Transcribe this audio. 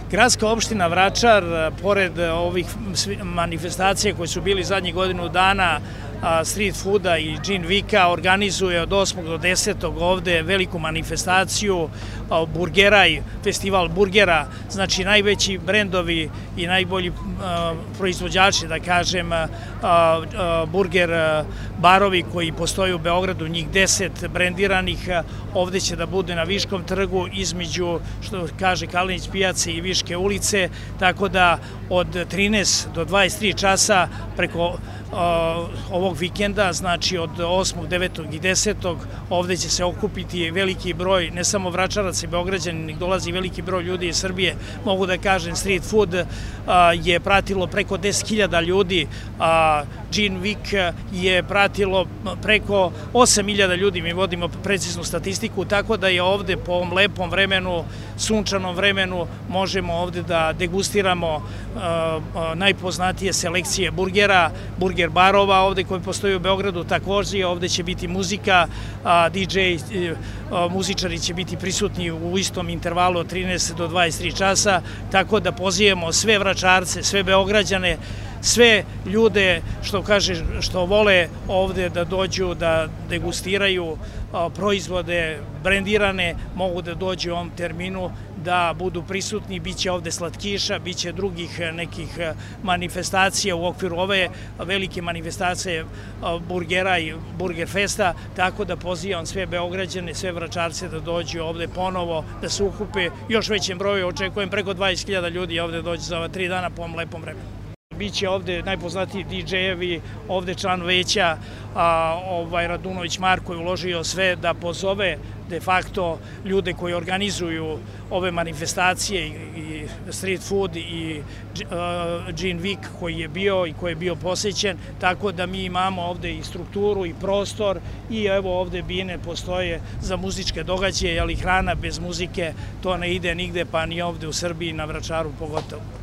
Gradska opština Vračar, pored ovih manifestacija koje su bili zadnjih godinu dana, street fooda i Gin Weeka, organizuje od 8. do 10. ovde veliku manifestaciju Burgeraj, festival burgera, znači najveći brendovi i najbolji proizvođači, da kažem, burger barovi koji postoje u Beogradu, njih 10 brendiranih, ovde će da bude na Viškom trgu između, što kaže Kalinić pijace i Viške ulice, tako da od 13 do 23 časa preko ovog vikenda, znači od 8., 9. i 10. ovde će se okupiti veliki broj, ne samo Vračaraca i Beograđani, nek dolazi veliki broj ljudi iz Srbije. Mogu da kažem, street food je pratilo preko 10.000 ljudi, Gin Week je pratilo preko 8.000 ljudi, mi vodimo preciznu statistiku, tako da je ovde po ovom lepom vremenu, sunčanom vremenu, možemo ovde da degustiramo najpoznatije selekcije burgera, burger barova ovde koji postoji u Beogradu, takođe ovde će biti muzika, DJ, muzičari će biti prisutni u istom intervalu od 13 do 23 časa, tako da pozivamo sve Vračarce, sve Beograđane, sve ljude što vole ovde da dođu da degustiraju proizvode brendirane, mogu da dođu u ovom terminu, da budu prisutni. Biće ovde slatkiša, biće drugih nekih manifestacija u okviru ove velike manifestacije burgera i burger festa, tako da pozivam sve Beograđane, sve Vračarce da dođu ovde ponovo, da se ukupe još većem broju, očekujem preko 20.000 ljudi ovde dođe za ova 3 dana po ovom lepom vremenu. Biće ovde najpoznatiji DJ-evi, ovde član veća Radunović Marko je uložio sve da pozove de facto ljude koji organizuju ove manifestacije i street food i Gin Week koji je bio i koji je bio posećen, tako da mi imamo ovde i strukturu i prostor i evo ovde bine postoje za muzičke događaje, ali hrana bez muzike to ne ide nigde, pa ni ovde u Srbiji na Vračaru pogotovo.